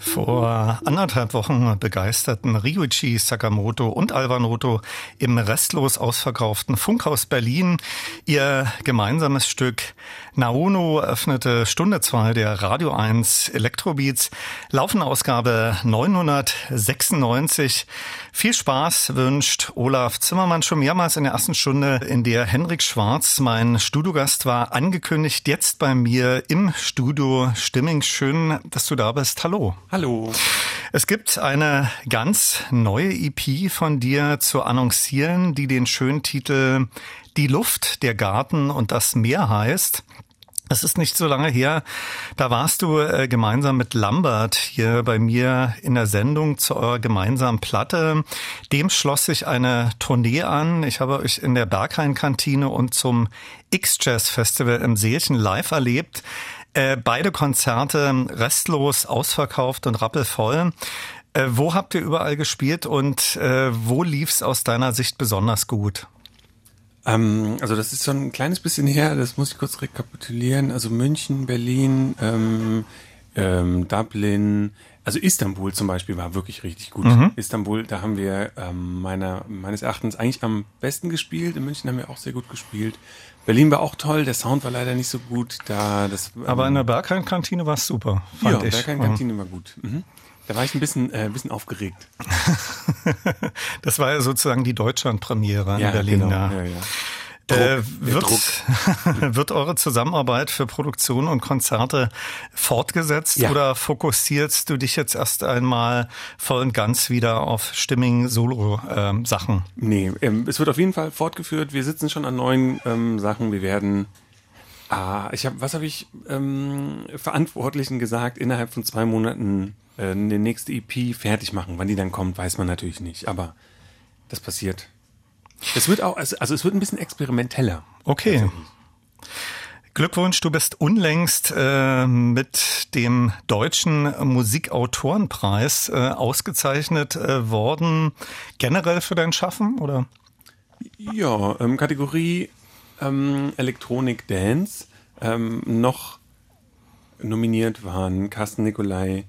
Vor 1,5 Wochen begeisterten Ryuichi Sakamoto und Alva Noto im restlos ausverkauften Funkhaus Berlin ihr gemeinsames Stück Naono öffnete Stunde 2 der Radio 1 Elektrobeats, laufende Ausgabe 996. Viel Spaß wünscht Olaf Zimmermann schon mehrmals in der ersten Stunde, in der Henrik Schwarz, mein Studiogast, war, angekündigt. Jetzt bei mir im Studio Stimming. Schön, dass du da bist. Hallo. Hallo. Es gibt eine ganz neue EP von dir zu annoncieren, die den schönen Titel Die Luft, der Garten und das Meer heißt. Es ist nicht so lange her, da warst du gemeinsam mit Lambert hier bei mir in der Sendung zu eurer gemeinsamen Platte. Dem schloss sich eine Tournee an. Ich habe euch in der Berghain-Kantine und zum X-Jazz-Festival im Seelchen live erlebt. Beide Konzerte restlos ausverkauft und rappelvoll. Wo habt ihr überall gespielt und wo lief's aus deiner Sicht besonders gut? Also das ist schon ein kleines bisschen her, das muss ich kurz rekapitulieren. Also München, Berlin, Dublin, also Istanbul zum Beispiel war wirklich richtig gut. Istanbul, da haben wir meines Erachtens eigentlich am besten gespielt. In München haben wir auch sehr gut gespielt. Berlin war auch toll, der Sound war leider nicht so gut. Aber in der Berghain-Kantine war es super, fand ich. Ja, Berghain-Kantine war gut. Da war ich ein bisschen aufgeregt. Das war ja sozusagen die Deutschlandpremiere in Berlin. Genau. Ja. Wird eure Zusammenarbeit für Produktion und Konzerte fortgesetzt oder fokussierst du dich jetzt erst einmal voll und ganz wieder auf Stimming-Solo-Sachen? Nee, es wird auf jeden Fall fortgeführt. Wir sitzen schon an neuen Sachen. Wir werden... Was habe ich Verantwortlichen gesagt? Innerhalb von 2 Monaten eine nächste EP fertig machen. Wann die dann kommt, weiß man natürlich nicht. Aber das passiert. Es wird auch, es wird ein bisschen experimenteller. Okay. Glückwunsch, du bist unlängst mit dem Deutschen Musikautorenpreis ausgezeichnet worden. Generell für dein Schaffen, oder? Ja, Kategorie Electronic Dance. Noch nominiert waren Carsten Nicolai,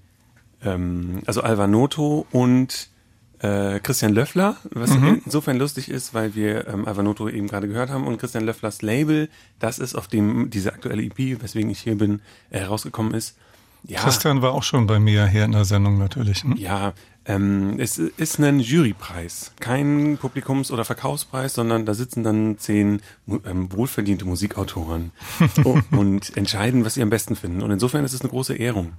also Alva Noto und Christian Löffler, was insofern lustig ist, weil wir Alva Noto eben gerade gehört haben und Christian Löfflers Label, das ist, auf dem diese aktuelle EP, weswegen ich hier bin, herausgekommen ist. Ja, Christian war auch schon bei mir hier in der Sendung natürlich. Ja, es ist ein Jurypreis, kein Publikums- oder Verkaufspreis, sondern da sitzen dann 10 wohlverdiente Musikautoren und entscheiden, was sie am besten finden. Und insofern ist es eine große Ehrung.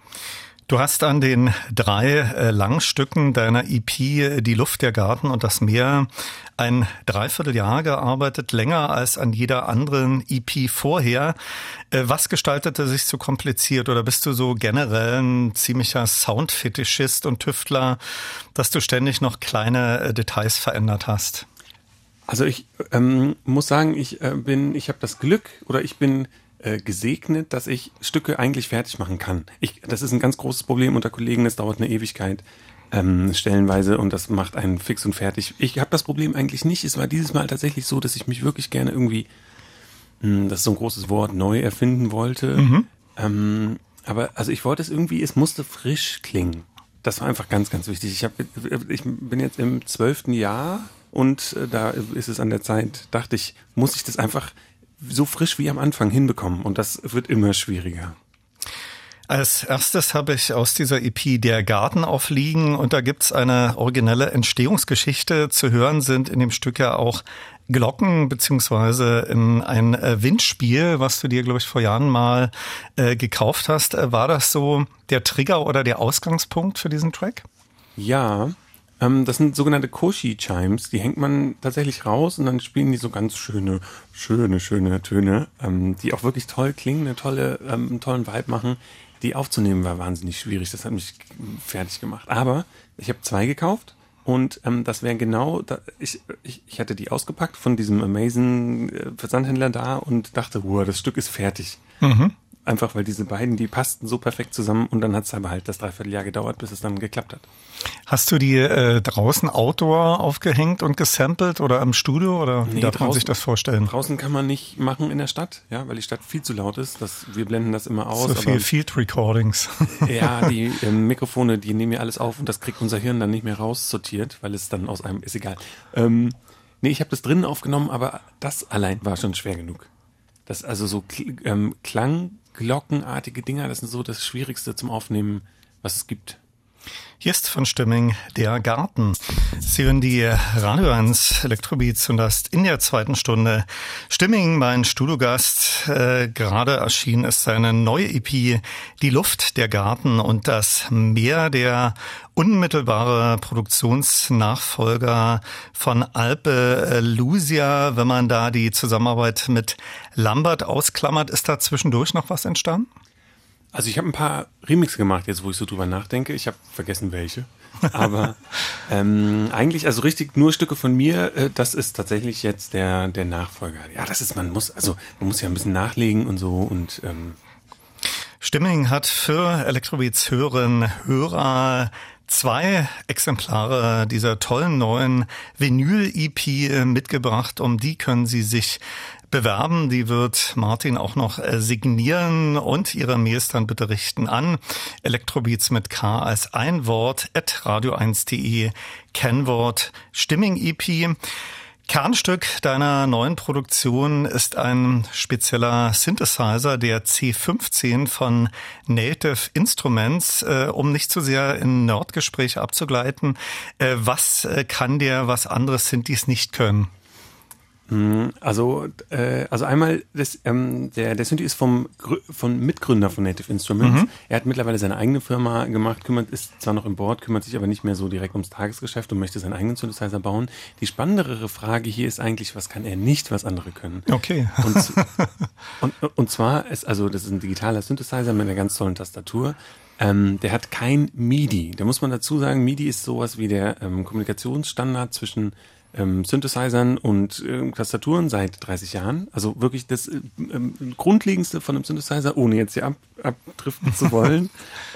Du hast an den 3 Langstücken deiner EP Die Luft, der Garten und das Meer ein Dreivierteljahr gearbeitet, länger als an jeder anderen EP vorher. Was gestaltete sich so kompliziert oder bist du so generell ein ziemlicher Soundfetischist und Tüftler, dass du ständig noch kleine Details verändert hast? Also ich muss sagen, ich habe das Glück oder ich bin gesegnet, dass ich Stücke eigentlich fertig machen kann. Das ist ein ganz großes Problem unter Kollegen, das dauert eine Ewigkeit stellenweise und das macht einen fix und fertig. Ich habe das Problem eigentlich nicht. Es war dieses Mal tatsächlich so, dass ich mich wirklich gerne irgendwie, das ist so ein großes Wort, neu erfinden wollte. Aber also ich wollte es irgendwie, es musste frisch klingen. Das war einfach ganz, ganz wichtig. Ich bin jetzt im 12. Jahr und da ist es an der Zeit, dachte ich, muss ich das einfach so frisch wie am Anfang hinbekommen und das wird immer schwieriger. Als erstes habe ich aus dieser EP Der Garten aufliegen und da gibt's eine originelle Entstehungsgeschichte. Zu hören sind in dem Stück ja auch Glocken beziehungsweise in ein Windspiel, was du dir, glaube ich, vor Jahren mal gekauft hast. War das so der Trigger oder der Ausgangspunkt für diesen Track? Ja, das sind sogenannte Koshi-Chimes, die hängt man tatsächlich raus und dann spielen die so ganz schöne Töne, die auch wirklich toll klingen, einen tollen Vibe machen. Die aufzunehmen war wahnsinnig schwierig, das hat mich fertig gemacht. Aber ich habe 2 gekauft und das wäre genau, ich hatte die ausgepackt von diesem Amazon Versandhändler da und dachte, wow, das Stück ist fertig. einfach weil diese beiden, die passten so perfekt zusammen und dann hat es aber halt das Dreivierteljahr gedauert, bis es dann geklappt hat. Hast du die draußen Outdoor aufgehängt und gesampelt oder im Studio oder wie darf man sich das vorstellen? Draußen kann man nicht machen in der Stadt, ja, weil die Stadt viel zu laut ist. Wir blenden das immer aus. So viel Field Recordings. Ja, die Mikrofone, die nehmen ja alles auf und das kriegt unser Hirn dann nicht mehr raussortiert, weil es dann aus einem, ist egal. Nee, ich habe das drinnen aufgenommen, aber das allein war schon schwer genug. Das also so Klangglockenartige Dinger, das sind so das Schwierigste zum Aufnehmen, was es gibt. Hier ist von Stimming der Garten. Sie hören die Radio 1 Elektrobeats und das in der zweiten Stunde. Stimming, mein Studiogast, gerade erschienen ist seine neue EP, Die Luft, der Garten und das Meer, der unmittelbare Produktionsnachfolger von Alpe Lusia. Wenn man da die Zusammenarbeit mit Lambert ausklammert, ist da zwischendurch noch was entstanden? Also ich habe ein paar Remixe gemacht, jetzt wo ich so drüber nachdenke. Ich habe vergessen welche. Aber eigentlich, also richtig nur Stücke von mir, das ist tatsächlich jetzt der Nachfolger. Ja, man muss ja ein bisschen nachlegen und so und Stimming hat für Elektrobeats Hörer 2 Exemplare dieser tollen neuen Vinyl-EP mitgebracht. Um die können Sie sich bewerben. Die wird Martin auch noch signieren und Ihre Mails dann bitte richten an Elektrobeats mit K als ein Wort @radio1.de, Kennwort Stimming EP. Kernstück deiner neuen Produktion ist ein spezieller Synthesizer, der C15 von Native Instruments. Um nicht zu sehr in Nerdgespräche abzugleiten, was kann der, was andere Synthes nicht können? Also einmal der Synthi ist vom Mitgründer von Native Instruments. Mhm. Er hat mittlerweile seine eigene Firma gemacht, ist zwar noch im Board, kümmert sich aber nicht mehr so direkt ums Tagesgeschäft und möchte seinen eigenen Synthesizer bauen. Die spannendere Frage hier ist eigentlich, was kann er nicht, was andere können? Okay. Und zwar das ist ein digitaler Synthesizer mit einer ganz tollen Tastatur. Der hat kein MIDI. Da muss man dazu sagen, MIDI ist sowas wie der Kommunikationsstandard zwischen Synthesizern und Tastaturen seit 30 Jahren. Also wirklich das Grundlegendste von einem Synthesizer, ohne jetzt hier abdriften zu wollen.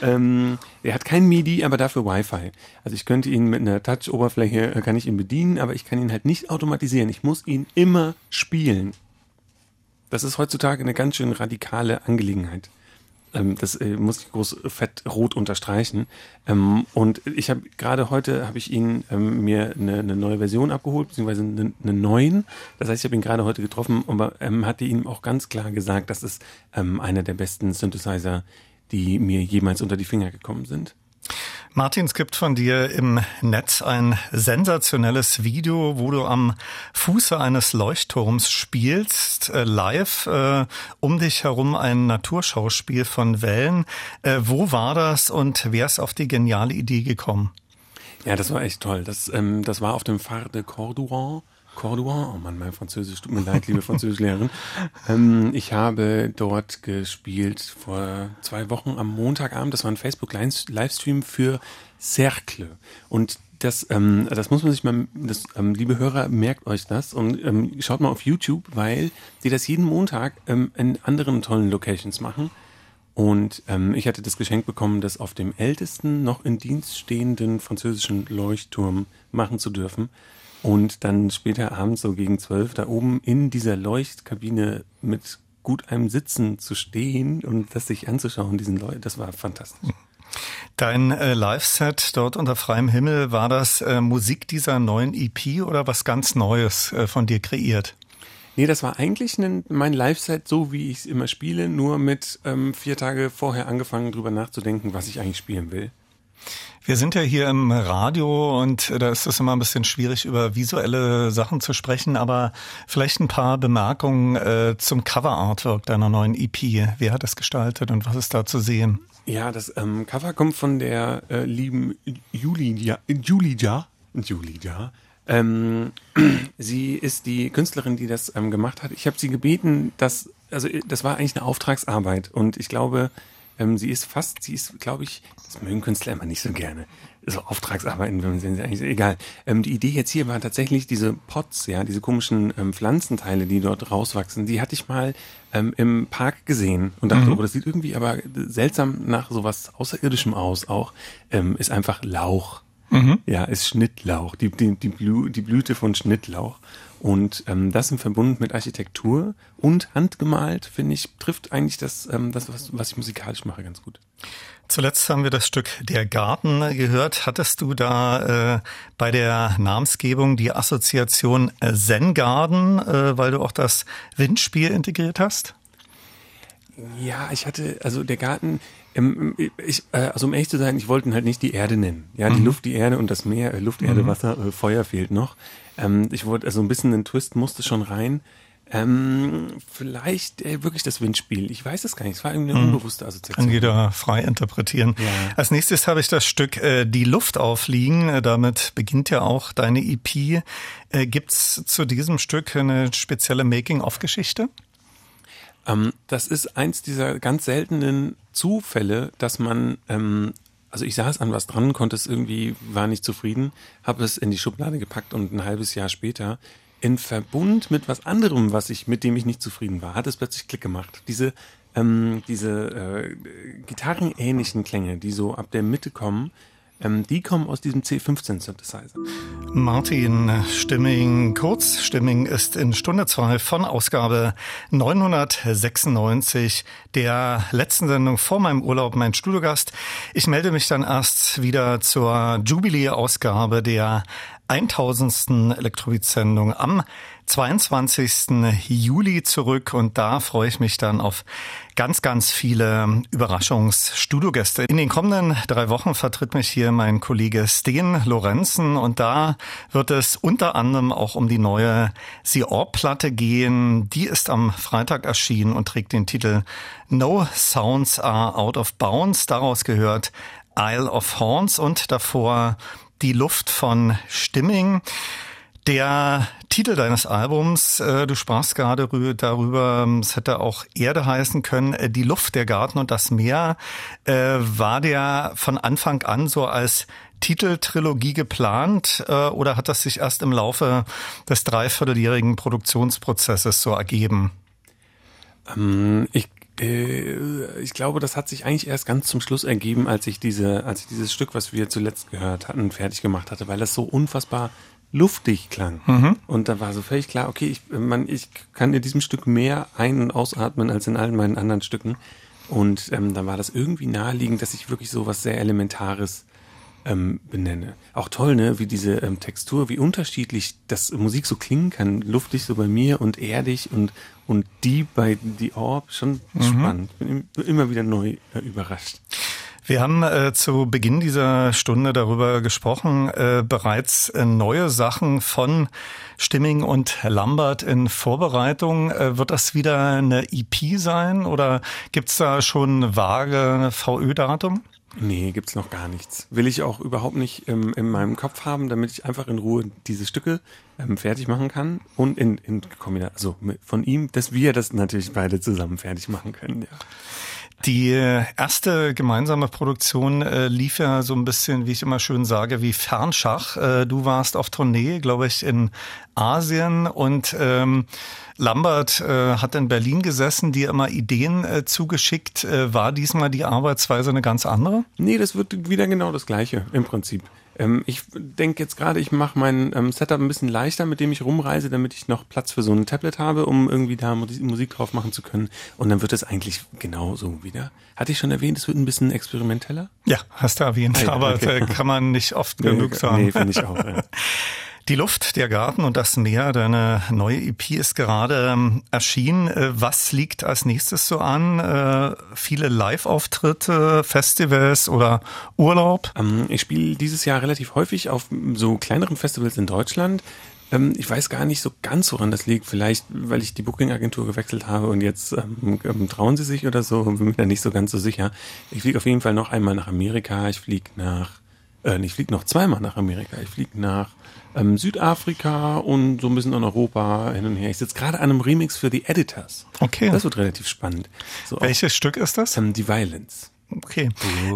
Er hat kein MIDI, aber dafür Wi-Fi. Also ich könnte ihn mit einer Touch-Oberfläche, kann ich ihn bedienen, aber ich kann ihn halt nicht automatisieren. Ich muss ihn immer spielen. Das ist heutzutage eine ganz schön radikale Angelegenheit. Das muss ich groß fett rot unterstreichen. Und ich habe gerade heute mir eine neue Version abgeholt, beziehungsweise einen neuen. Das heißt, ich habe ihn gerade heute getroffen, aber hatte ihm auch ganz klar gesagt, das ist einer der besten Synthesizer, die mir jemals unter die Finger gekommen sind. Martin, es gibt von dir im Netz ein sensationelles Video, wo du am Fuße eines Leuchtturms spielst, live, um dich herum ein Naturschauspiel von Wellen. Wo war das und wer ist auf die geniale Idee gekommen? Ja, das war echt toll. Das war auf dem Phare de Cordouan, oh Mann, mein Französisch, tut mir leid, liebe Französischlehrerin. Ich habe dort gespielt vor 2 Wochen am Montagabend. Das war ein Facebook-Livestream für Cercle. Und das muss man sich mal, liebe Hörer, merkt euch das und schaut mal auf YouTube, weil die das jeden Montag in anderen tollen Locations machen. Und ich hatte das Geschenk bekommen, das auf dem ältesten noch in Dienst stehenden französischen Leuchtturm machen zu dürfen. Und dann später abends so gegen 12 da oben in dieser Leuchtkabine mit gut einem Sitzen zu stehen und das sich anzuschauen, das war fantastisch. Dein Live-Set dort unter freiem Himmel, war das Musik dieser neuen EP oder was ganz Neues von dir kreiert? Nee, das war eigentlich mein Live-Set, so wie ich es immer spiele, nur mit 4 Tage vorher angefangen, drüber nachzudenken, was ich eigentlich spielen will. Wir sind ja hier im Radio und da ist es immer ein bisschen schwierig, über visuelle Sachen zu sprechen, aber vielleicht ein paar Bemerkungen zum Cover-Artwork deiner neuen EP. Wer hat das gestaltet und was ist da zu sehen? Ja, das Cover kommt von der lieben Julia. Sie ist die Künstlerin, die das gemacht hat. Ich habe sie gebeten, das war eigentlich eine Auftragsarbeit und ich glaube, Sie ist, glaube ich, das mögen Künstler immer nicht so gerne. So Auftragsarbeiten, wenn man sie eigentlich egal. Die Idee jetzt hier war tatsächlich diese Pots, ja, diese komischen Pflanzenteile, die dort rauswachsen, die hatte ich mal im Park gesehen und dachte, das sieht irgendwie aber seltsam nach sowas Außerirdischem aus auch. Ist einfach Lauch. Ja, ist Schnittlauch, die Blüte von Schnittlauch. Und das im Verbund mit Architektur und handgemalt, finde ich, trifft eigentlich das was ich musikalisch mache, ganz gut. Zuletzt haben wir das Stück Der Garten gehört. Hattest du da bei der Namensgebung die Assoziation Zen Garden, weil du auch das Windspiel integriert hast? Ja, ich hatte, also der Garten, also um ehrlich zu sein, ich wollte ihn halt nicht die Erde nennen. Ja, die Luft, die Erde und das Meer, Luft, Erde, Wasser, Feuer fehlt noch. Ich wollte, also ein bisschen ein Twist musste schon rein. Vielleicht wirklich das Windspiel. Ich weiß es gar nicht. Es war irgendwie eine unbewusste Assoziation. Kann jeder frei interpretieren. Ja. Als nächstes habe ich das Stück Die Luft aufliegen. Damit beginnt ja auch deine EP. Gibt's zu diesem Stück eine spezielle Making-of-Geschichte? Das ist eins dieser ganz seltenen Zufälle, dass man, also ich saß an was dran, war nicht zufrieden, habe es in die Schublade gepackt und ein halbes Jahr später in Verbund mit was anderem, mit dem ich nicht zufrieden war, hat es plötzlich Klick gemacht. Diese gitarrenähnlichen Klänge, die so ab der Mitte kommen, die kommen aus diesem C15-Synthesizer. Martin Stimming, kurz. Stimming ist in Stunde 2 von Ausgabe 996 der letzten Sendung vor meinem Urlaub mein Studiogast. Ich melde mich dann erst wieder zur Jubiläe-Ausgabe der 1000. Elektrobeat-Sendung am 22. Juli zurück und da freue ich mich dann auf ganz, ganz viele Überraschungsstudiogäste. In den kommenden 3 Wochen vertritt mich hier mein Kollege Sten Lorenzen und da wird es unter anderem auch um die neue The-Orb-Platte gehen. Die ist am Freitag erschienen und trägt den Titel No Sounds Are Out of Bounds. Daraus gehört Isle of Horns und davor Die Luft von Stimming. Der Titel deines Albums, du sprachst gerade darüber, es hätte auch Erde heißen können, Die Luft, der Garten und das Meer, war der von Anfang an so als Titeltrilogie geplant oder hat das sich erst im Laufe des 3/4-jährigen Produktionsprozesses so ergeben? Ich glaube, das hat sich eigentlich erst ganz zum Schluss ergeben, als ich dieses Stück, was wir zuletzt gehört hatten, fertig gemacht hatte, weil das so unfassbar luftig klang. Und da war so völlig klar, okay, ich kann in diesem Stück mehr ein- und ausatmen als in allen meinen anderen Stücken. Und dann war das irgendwie naheliegend, dass ich wirklich so was sehr Elementares benenne. Auch toll, ne, wie diese Textur, wie unterschiedlich das Musik so klingen kann. Luftig so bei mir und erdig und die bei The Orb, schon spannend. Bin immer wieder neu überrascht. Wir haben zu Beginn dieser Stunde darüber gesprochen, bereits neue Sachen von Stimming und Lambert in Vorbereitung. Wird das wieder eine EP sein oder gibt's da schon vage VÖ-Datum? Nee, gibt's noch gar nichts. Will ich auch überhaupt nicht in meinem Kopf haben, damit ich einfach in Ruhe diese Stücke fertig machen kann und in Kombination, also von ihm, dass wir das natürlich beide zusammen fertig machen können, ja. Die erste gemeinsame Produktion lief ja so ein bisschen, wie ich immer schön sage, wie Fernschach. Du warst auf Tournee, glaube ich, in Asien und Lambert hat in Berlin gesessen, dir immer Ideen zugeschickt. War diesmal die Arbeitsweise eine ganz andere? Nee, das wird wieder genau das Gleiche im Prinzip. Ich denke jetzt gerade, ich mache mein Setup ein bisschen leichter, mit dem ich rumreise, damit ich noch Platz für so ein Tablet habe, um irgendwie da Musik drauf machen zu können. Und dann wird es eigentlich genau so wieder. Hatte ich schon erwähnt, es wird ein bisschen experimenteller? Ja, hast du erwähnt, ja, aber okay. Kann man nicht oft genug sagen. Nee, finde ich auch. Ja. Die Luft, der Garten und das Meer, deine neue EP ist gerade erschienen. Was liegt als nächstes so an? Viele Live-Auftritte, Festivals oder Urlaub? Ich spiele dieses Jahr relativ häufig auf so kleineren Festivals in Deutschland. Ich weiß gar nicht so ganz, woran das liegt. Vielleicht, weil ich die Booking-Agentur gewechselt habe und jetzt trauen sie sich oder so. Bin mir da nicht so ganz so sicher. Ich fliege auf jeden Fall noch einmal nach Amerika. Ich fliege nach Ich fliege noch zweimal nach Amerika. Ich fliege nach Südafrika und so ein bisschen in Europa hin und her. Ich sitze gerade an einem Remix für The Editors. Okay. Das wird relativ spannend. So Welches Stück ist das? The Violence. Okay.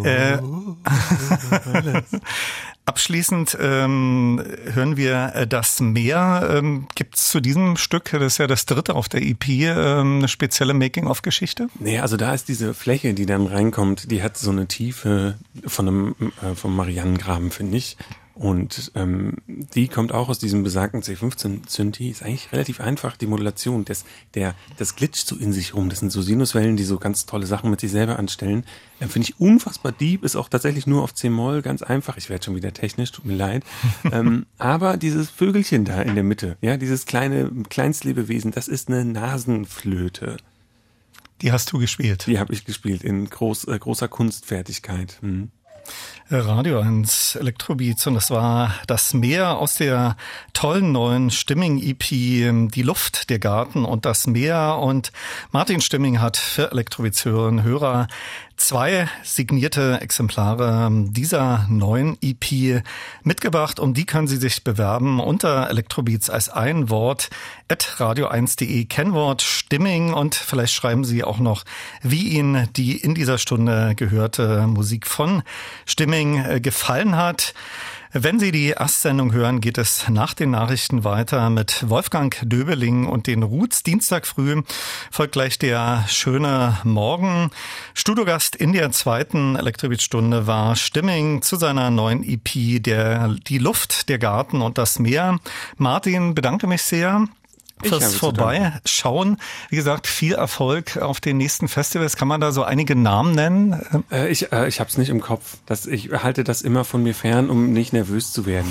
Abschließend hören wir das Meer. Gibt es zu diesem Stück, das ist ja das dritte auf der EP, eine spezielle Making-of-Geschichte? Nee, also da ist diese Fläche, die dann reinkommt, die hat so eine Tiefe vom Marianengraben, finde ich. Und die kommt auch aus diesem besagten C15-Synthi. Ist eigentlich relativ einfach, die Modulation. Das glitscht so in sich rum. Das sind so Sinuswellen, die so ganz tolle Sachen mit sich selber anstellen. Finde ich unfassbar deep, ist auch tatsächlich nur auf C-Moll, ganz einfach. Ich werde schon wieder technisch, tut mir leid. Aber dieses Vögelchen da in der Mitte, ja, dieses Kleinstlebewesen, das ist eine Nasenflöte. Die hast du gespielt? Die habe ich gespielt in großer Kunstfertigkeit. Radio 1 Elektrobeats, und das war das Meer aus der tollen neuen Stimming-EP Die Luft, der Garten und das Meer. Und Martin Stimming hat für Elektrobeats-Hörerinnen und Hörer 2 signierte Exemplare dieser neuen EP mitgebracht. Um die können Sie sich bewerben unter Elektrobeats als ein Wort @radio1.de, Kennwort Stimming, und vielleicht schreiben Sie auch noch, wie Ihnen die in dieser Stunde gehörte Musik von Stimming gefallen hat. Wenn Sie die Astsendung hören, geht es nach den Nachrichten weiter mit Wolfgang Döbeling und den Roots. Dienstag früh folgt gleich der schöne Morgen. Studiogast in der zweiten Elektrobeat-Stunde war Stimming zu seiner neuen EP Die Luft, der Garten und das Meer. Martin, bedanke mich sehr fürs Vorbeischauen. Wie gesagt, viel Erfolg auf den nächsten Festivals. Kann man da so einige Namen nennen? Ich habe es nicht im Kopf. Ich halte das immer von mir fern, um nicht nervös zu werden.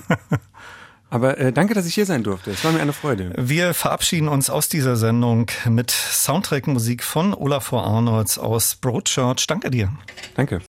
Aber danke, dass ich hier sein durfte. Es war mir eine Freude. Wir verabschieden uns aus dieser Sendung mit Soundtrack-Musik von Olafur Arnolds aus Broadchurch. Danke dir. Danke.